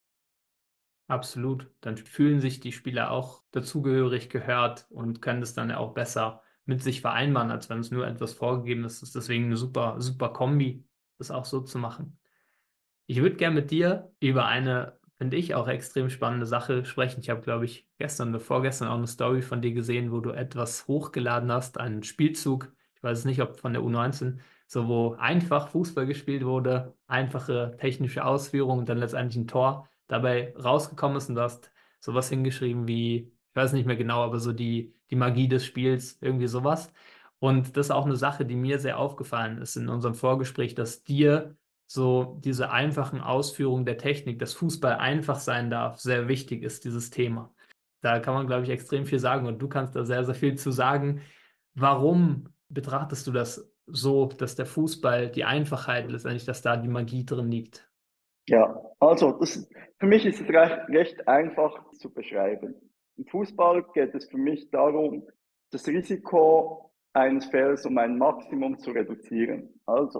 Absolut. Dann fühlen sich die Spieler auch dazugehörig gehört und können das dann ja auch besser mit sich vereinbaren, als wenn es nur etwas vorgegeben ist. Das ist deswegen eine super, super Kombi, das auch so zu machen. Ich würde gerne mit dir über eine, finde ich, auch extrem spannende Sache sprechen. Ich habe, glaube ich, gestern oder vorgestern auch eine Story von dir gesehen, wo du etwas hochgeladen hast, einen Spielzug. Ich weiß es nicht, ob von der U19, so wo einfach Fußball gespielt wurde, einfache technische Ausführung und dann letztendlich ein Tor dabei rausgekommen ist und du hast sowas hingeschrieben wie, ich weiß nicht mehr genau, aber so die Magie des Spiels, irgendwie sowas. Und das ist auch eine Sache, die mir sehr aufgefallen ist in unserem Vorgespräch, dass dir so diese einfachen Ausführungen der Technik, dass Fußball einfach sein darf, sehr wichtig ist, dieses Thema. Da kann man, glaube ich, extrem viel sagen und du kannst da sehr, sehr viel zu sagen. Warum betrachtest du das so, dass der Fußball, die Einfachheit letztendlich, dass da die Magie drin liegt? Ja, also für mich ist es recht einfach zu beschreiben. Im Fußball geht es für mich darum, das Risiko eines Fehlers um ein Maximum zu reduzieren. Also,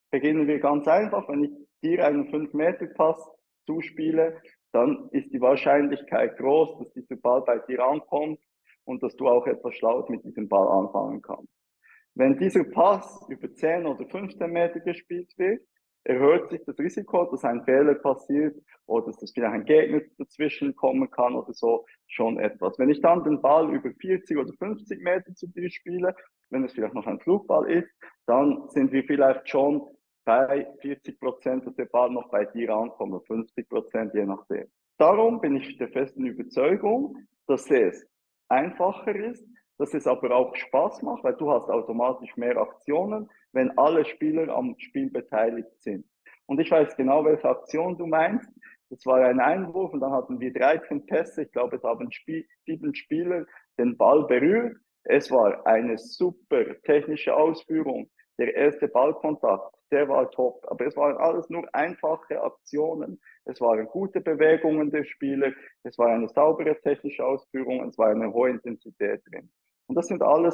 beginnen wir ganz einfach. Wenn ich dir einen 5-Meter-Pass zuspiele, dann ist die Wahrscheinlichkeit groß, dass dieser Ball bei dir ankommt und dass du auch etwas Schlaues mit diesem Ball anfangen kannst. Wenn dieser Pass über 10 oder 15 Meter gespielt wird, erhöht sich das Risiko, dass ein Fehler passiert oder dass vielleicht ein Gegner dazwischen kommen kann oder so schon etwas. Wenn ich dann den Ball über 40 oder 50 Meter zu dir spiele, wenn es vielleicht noch ein Flugball ist, dann sind wir vielleicht schon bei 40%, dass der Ball noch bei dir ankommt, 50%, je nachdem. Darum bin ich der festen Überzeugung, dass es einfacher ist, dass es aber auch Spaß macht, weil du hast automatisch mehr Aktionen, wenn alle Spieler am Spiel beteiligt sind. Und ich weiß genau, welche Aktion du meinst. Das war ein Einwurf und dann hatten wir 13 Pässe. Ich glaube, es haben 7 Spieler den Ball berührt. Es war eine super technische Ausführung. Der erste Ballkontakt, der war top. Aber es waren alles nur einfache Aktionen. Es waren gute Bewegungen der Spieler. Es war eine saubere technische Ausführung. Es war eine hohe Intensität drin. Und das sind alles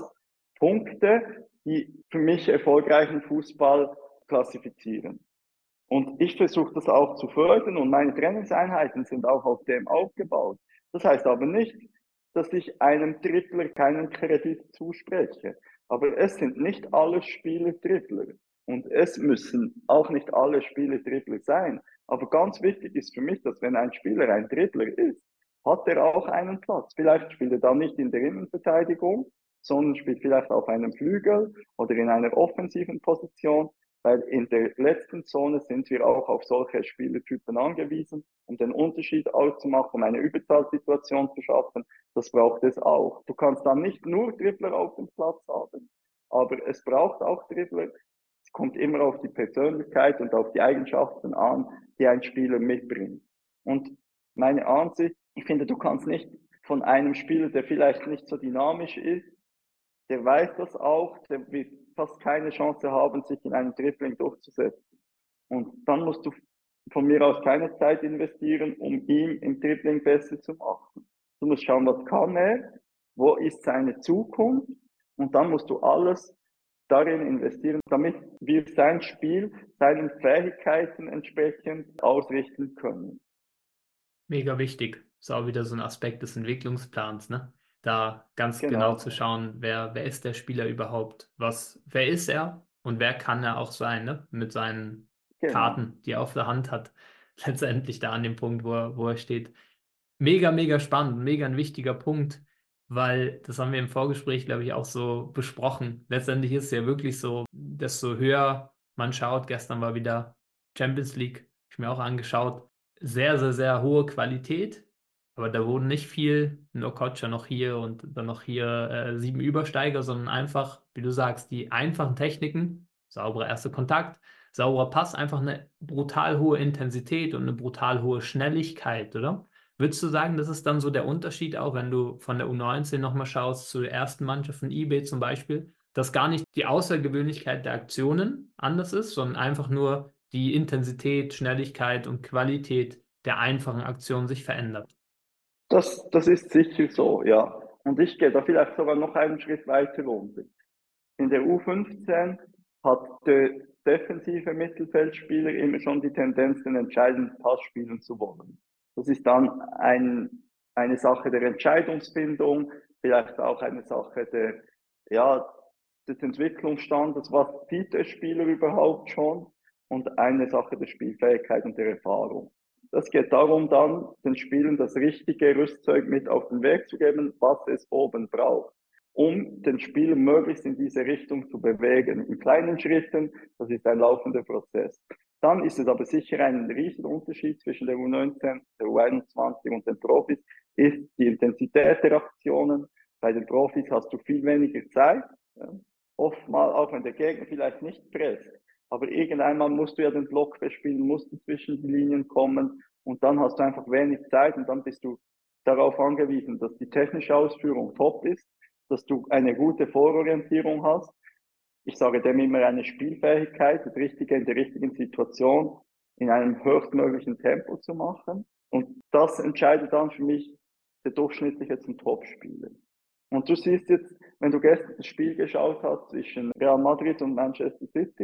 Punkte, die für mich erfolgreichen Fußball klassifizieren. Und ich versuche das auch zu fördern und meine Trainingseinheiten sind auch auf dem aufgebaut. Das heißt aber nicht, dass ich einem Dribbler keinen Kredit zuspreche. Aber es sind nicht alle Spieler Dribbler. Und es müssen auch nicht alle Spieler Dribbler sein. Aber ganz wichtig ist für mich, dass wenn ein Spieler ein Dribbler ist, hat er auch einen Platz. Vielleicht spielt er dann nicht in der Innenverteidigung, sondern spielt vielleicht auf einem Flügel oder in einer offensiven Position, weil in der letzten Zone sind wir auch auf solche Spielertypen angewiesen, um den Unterschied auszumachen, um eine Überzahlsituation zu schaffen. Das braucht es auch. Du kannst dann nicht nur Dribbler auf dem Platz haben, aber es braucht auch Dribbler. Es kommt immer auf die Persönlichkeit und auf die Eigenschaften an, die ein Spieler mitbringt. Und meine Ansicht, ich finde, du kannst nicht von einem Spieler, der vielleicht nicht so dynamisch ist, der weiß das auch, der wird fast keine Chance haben, sich in einem Dribbling durchzusetzen. Und dann musst du von mir aus keine Zeit investieren, um ihn im Dribbling besser zu machen. Du musst schauen, was kann er, wo ist seine Zukunft und dann musst du alles darin investieren, damit wir sein Spiel seinen Fähigkeiten entsprechend ausrichten können. Mega wichtig. Ist auch wieder so ein Aspekt des Entwicklungsplans, ne? Da ganz genau zu Genau, schauen, wer ist der Spieler überhaupt? Wer ist er und wer kann er auch sein, ne? Mit seinen genau. Karten, die er auf der Hand hat. Letztendlich da an dem Punkt, wo er steht. Mega, mega spannend, mega ein wichtiger Punkt, weil das haben wir im Vorgespräch, glaube ich, auch so besprochen. Letztendlich ist es ja wirklich so, desto höher man schaut, gestern war wieder Champions League, hab ich mir auch angeschaut, sehr, sehr, sehr hohe Qualität, aber da wurden nicht viel, nur Okocha noch hier und dann noch hier 7 Übersteiger, sondern einfach, wie du sagst, die einfachen Techniken, sauberer erster Kontakt, sauberer Pass, einfach eine brutal hohe Intensität und eine brutal hohe Schnelligkeit, oder? Würdest du sagen, das ist dann so der Unterschied, auch wenn du von der U19 nochmal schaust, zu der ersten Mannschaft von eBay zum Beispiel, dass gar nicht die Außergewöhnlichkeit der Aktionen anders ist, sondern einfach nur die Intensität, Schnelligkeit und Qualität der einfachen Aktionen sich verändert? Das ist sicher so, ja. Und ich gehe da vielleicht sogar noch einen Schritt weiter runter. In der U15 hat der defensive Mittelfeldspieler immer schon die Tendenz, den entscheidenden Pass spielen zu wollen. Das ist dann eine Sache der Entscheidungsfindung, vielleicht auch eine Sache ja, des Entwicklungsstandes, was sieht der Spieler überhaupt schon und eine Sache der Spielfähigkeit und der Erfahrung. Das geht darum, dann den Spielern das richtige Rüstzeug mit auf den Weg zu geben, was es oben braucht, um den Spieler möglichst in diese Richtung zu bewegen. In kleinen Schritten, das ist ein laufender Prozess. Dann ist es aber sicher ein riesiger Unterschied zwischen der U19, der U21 und den Profis, ist die Intensität der Aktionen. Bei den Profis hast du viel weniger Zeit. Ja. Oftmal, auch wenn der Gegner vielleicht nicht presst, aber irgendeinmal musst du ja den Block bespielen, musst du zwischen die Linien kommen und dann hast du einfach wenig Zeit und dann bist du darauf angewiesen, dass die technische Ausführung top ist, dass du eine gute Vororientierung hast. Ich sage dem immer eine Spielfähigkeit, das Richtige in der richtigen Situation in einem höchstmöglichen Tempo zu machen. Und das entscheidet dann für mich der Durchschnittliche zum Topspieler. Und du siehst jetzt, wenn du gestern das Spiel geschaut hast zwischen Real Madrid und Manchester City,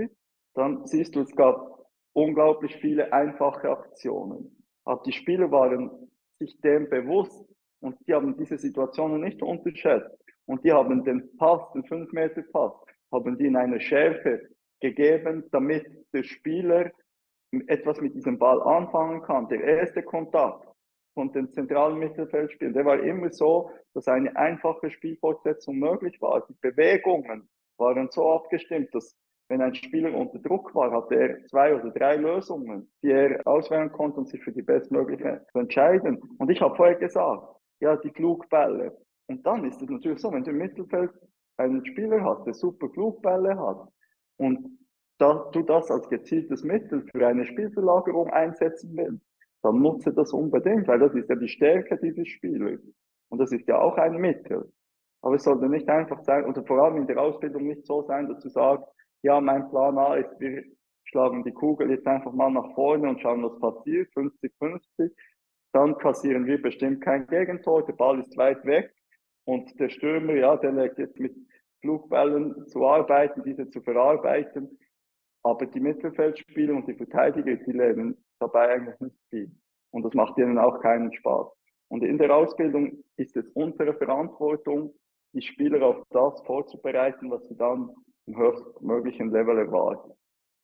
dann siehst du, es gab unglaublich viele einfache Aktionen. Aber die Spieler waren sich dem bewusst und die haben diese Situationen nicht unterschätzt. Und die haben den Pass, den 5-Meter-Pass, haben die in einer Schärfe gegeben, damit der Spieler etwas mit diesem Ball anfangen kann. Der erste Kontakt von den zentralen Mittelfeldspielern, der war immer so, dass eine einfache Spielfortsetzung möglich war. Die Bewegungen waren so abgestimmt, dass wenn ein Spieler unter Druck war, hatte er 2 oder 3 Lösungen, die er auswählen konnte, um sich für die bestmögliche zu entscheiden. Und ich habe vorher gesagt, ja, die Flugbälle. Und dann ist es natürlich so, wenn du im Mittelfeld einen Spieler hast, der super Flugbälle hat und du das als gezieltes Mittel für eine Spielverlagerung einsetzen willst, dann nutze das unbedingt, weil das ist ja die Stärke dieses Spielers. Und das ist ja auch ein Mittel. Aber es sollte nicht einfach sein, oder vor allem in der Ausbildung nicht so sein, dass du sagst, ja, mein Plan A ist, wir schlagen die Kugel jetzt einfach mal nach vorne und schauen, was passiert, 50-50. Dann kassieren wir bestimmt kein Gegentor, der Ball ist weit weg und der Stürmer, ja, der legt jetzt mit Flugbällen zu arbeiten, diese zu verarbeiten. Aber die Mittelfeldspieler und die Verteidiger, die lernen dabei eigentlich nicht viel. Und das macht ihnen auch keinen Spaß. Und in der Ausbildung ist es unsere Verantwortung, die Spieler auf das vorzubereiten, was sie dann im höchstmöglichen Level erwarten.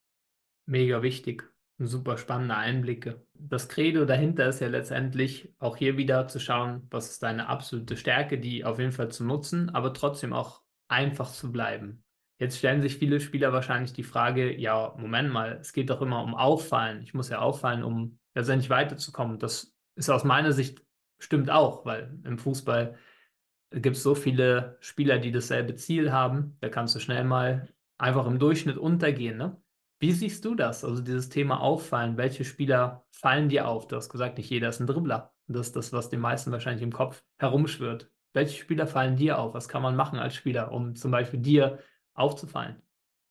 Mega wichtig. Super spannende Einblicke. Das Credo dahinter ist ja letztendlich auch hier wieder zu schauen, was ist deine absolute Stärke, die auf jeden Fall zu nutzen, aber trotzdem auch einfach zu bleiben. Jetzt stellen sich viele Spieler wahrscheinlich die Frage, ja, Moment mal, es geht doch immer um Auffallen. Ich muss ja auffallen, um letztendlich weiterzukommen. Das ist aus meiner Sicht stimmt auch, weil im Fußball gibt es so viele Spieler, die dasselbe Ziel haben. Da kannst du schnell mal einfach im Durchschnitt untergehen, ne? Wie siehst du das? Also dieses Thema Auffallen. Welche Spieler fallen dir auf? Du hast gesagt, nicht jeder ist ein Dribbler. Das ist das, was den meisten wahrscheinlich im Kopf herumschwirrt. Welche Spieler fallen dir auf? Was kann man machen als Spieler, um zum Beispiel dir aufzufallen?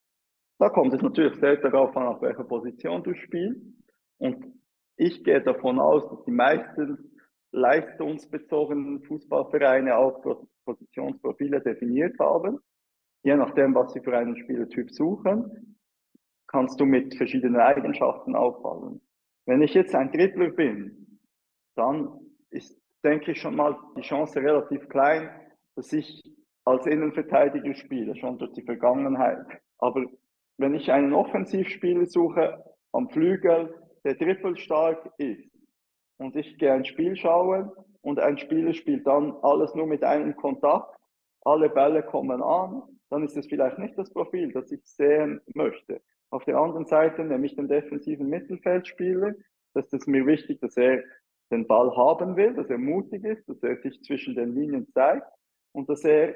Da kommt es natürlich sehr darauf an, auf welcher Position du spielst. Und ich gehe davon aus, dass die meisten leistungsbezogenen Fußballvereine auch Positionsprofile definiert haben. Je nachdem, was sie für einen Spielertyp suchen, kannst du mit verschiedenen Eigenschaften auffallen. Wenn ich jetzt ein Dribbler bin, dann ist, denke ich, schon mal die Chance relativ klein, dass ich als Innenverteidiger spiele, schon durch die Vergangenheit. Aber wenn ich einen Offensivspieler suche am Flügel, der dribbelstark ist, und ich gehe ein Spiel schauen und ein Spieler spielt dann alles nur mit einem Kontakt, alle Bälle kommen an, dann ist es vielleicht nicht das Profil, das ich sehen möchte. Auf der anderen Seite nehme ich den defensiven Mittelfeldspieler, das ist mir wichtig, dass er den Ball haben will, dass er mutig ist, dass er sich zwischen den Linien zeigt und dass er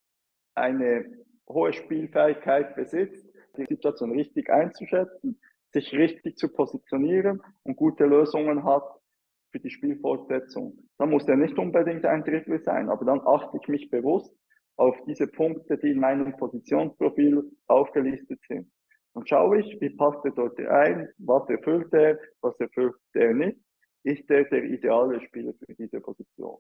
eine hohe Spielfähigkeit besitzt, die Situation richtig einzuschätzen, sich richtig zu positionieren und gute Lösungen hat für die Spielfortsetzung. Da muss er nicht unbedingt ein Dribbler sein, aber dann achte ich mich bewusst auf diese Punkte, die in meinem Positionsprofil aufgelistet sind. Und schaue ich, wie passt er dort ein, was erfüllt er nicht, ist er der ideale Spieler für diese Position.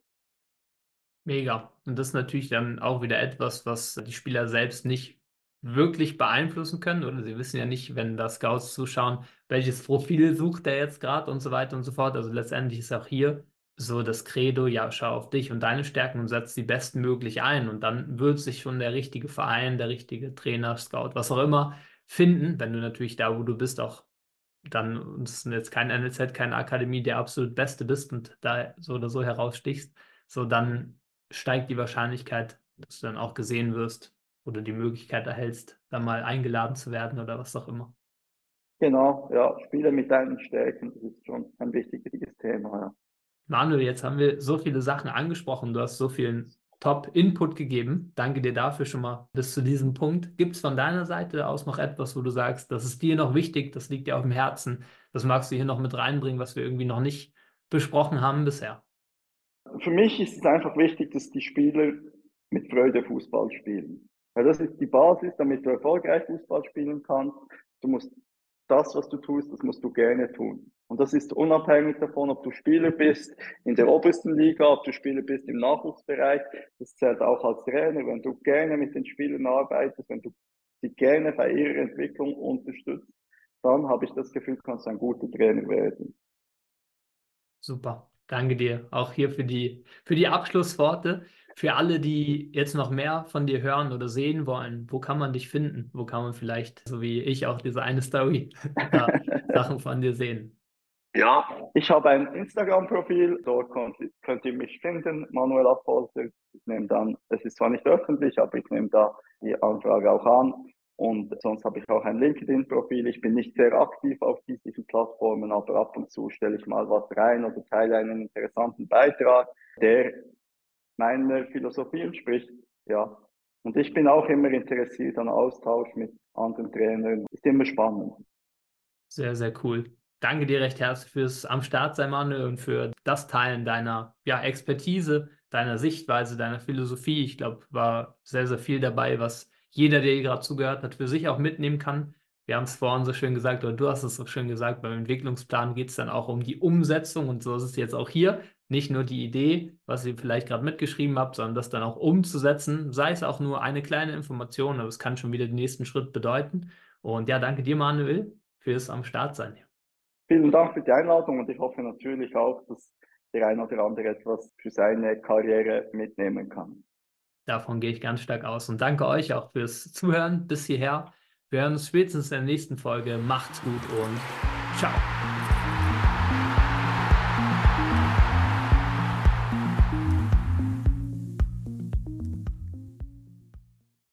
Mega. Und das ist natürlich dann auch wieder etwas, was die Spieler selbst nicht wirklich beeinflussen können. Oder sie wissen ja nicht, wenn da Scouts zuschauen, welches Profil sucht er jetzt gerade und so weiter und so fort. Also letztendlich ist auch hier so das Credo, ja, schau auf dich und deine Stärken und setz sie bestmöglich ein. Und dann wird sich schon der richtige Verein, der richtige Trainer, Scout, was auch immer finden, wenn du natürlich da, wo du bist, auch dann, und es ist jetzt kein NLZ, keine Akademie, der absolut Beste bist und da so oder so herausstichst, so dann steigt die Wahrscheinlichkeit, dass du dann auch gesehen wirst oder die Möglichkeit erhältst, dann mal eingeladen zu werden oder was auch immer. Genau, ja, Spiele mit deinen Stärken, das ist schon ein wichtiges Thema, ja. Manuel, jetzt haben wir so viele Sachen angesprochen, du hast so viel Top-Input gegeben. Danke dir dafür schon mal bis zu diesem Punkt. Gibt es von deiner Seite aus noch etwas, wo du sagst, das ist dir noch wichtig, das liegt dir auf dem Herzen, das magst du hier noch mit reinbringen, was wir irgendwie noch nicht besprochen haben bisher? Für mich ist es einfach wichtig, dass die Spieler mit Freude Fußball spielen. Weil das ist die Basis, damit du erfolgreich Fußball spielen kannst. Du musst das, was du tust, das musst du gerne tun. Und das ist unabhängig davon, ob du Spieler bist in der obersten Liga, ob du Spieler bist im Nachwuchsbereich. Das zählt auch als Trainer. Wenn du gerne mit den Spielern arbeitest, wenn du sie gerne bei ihrer Entwicklung unterstützt, dann habe ich das Gefühl, kannst du ein guter Trainer werden. Super. Danke dir auch hier für die Abschlussworte. Für alle, die jetzt noch mehr von dir hören oder sehen wollen, wo kann man dich finden? Wo kann man vielleicht, so wie ich, auch diese eine Story, da Sachen von dir sehen? Ja, ich habe ein Instagram-Profil, dort könnt ihr mich finden, Manuel Apolter. Ich nehme dann, es ist zwar nicht öffentlich, aber ich nehme da die Anfrage auch an. Und sonst habe ich auch ein LinkedIn-Profil. Ich bin nicht sehr aktiv auf diesen Plattformen, aber ab und zu stelle ich mal was rein oder teile einen interessanten Beitrag, der meiner Philosophie entspricht. Ja. Und ich bin auch immer interessiert an Austausch mit anderen Trainern. Ist immer spannend. Sehr, sehr cool. Danke dir recht herzlich fürs am Start sein, Manuel, und für das Teilen deiner ja, Expertise, deiner Sichtweise, deiner Philosophie. Ich glaube, war sehr, sehr viel dabei, was jeder, der hier gerade zugehört hat, für sich auch mitnehmen kann. Wir haben es vorhin so schön gesagt, oder du hast es so schön gesagt, beim Entwicklungsplan geht es dann auch um die Umsetzung und so ist es jetzt auch hier. Nicht nur die Idee, was ihr vielleicht gerade mitgeschrieben habt, sondern das dann auch umzusetzen, sei es auch nur eine kleine Information, aber es kann schon wieder den nächsten Schritt bedeuten. Und ja, danke dir, Manuel, fürs am Start sein. Vielen Dank für die Einladung und ich hoffe natürlich auch, dass der ein oder andere etwas für seine Karriere mitnehmen kann. Davon gehe ich ganz stark aus. Und danke euch auch fürs Zuhören bis hierher. Wir hören uns spätestens in der nächsten Folge. Macht's gut und ciao.